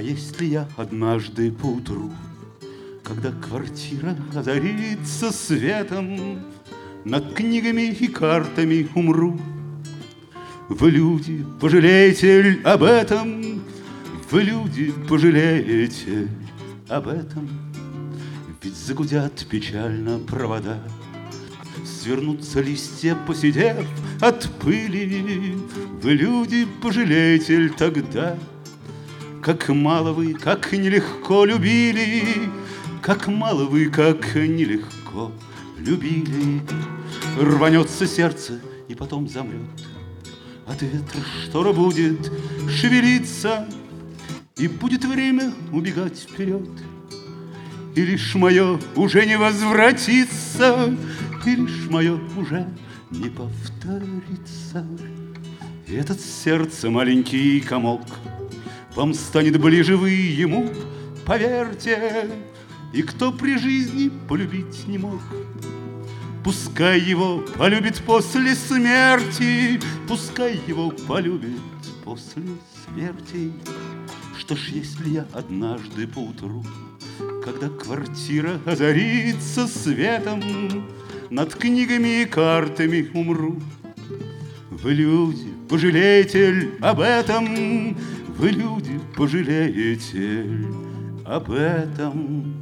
А если я однажды поутру, когда квартира озарится светом, над книгами и картами умру, вы, люди, пожалеете ль об этом? Вы, люди, пожалеете об этом? Ведь загудят печально провода, свернутся листья, посидев от пыли. Вы, люди, пожалеете ль тогда, как мало вы, как нелегко любили, как мало вы, как нелегко любили. Рванется сердце и потом замрет от ветра, штора будет шевелиться, и будет время убегать вперед. И лишь мое уже не возвратится, и лишь мое уже не повторится. И этот сердце маленький комок вам станет ближе, вы ему поверьте. И кто при жизни полюбить не мог, пускай его полюбит после смерти, пускай его полюбит после смерти. Что ж, если я однажды поутру, когда квартира озарится светом, над книгами и картами умру, вы, люди, пожалеете ль об этом? Вы, люди, пожалеете ль об этом?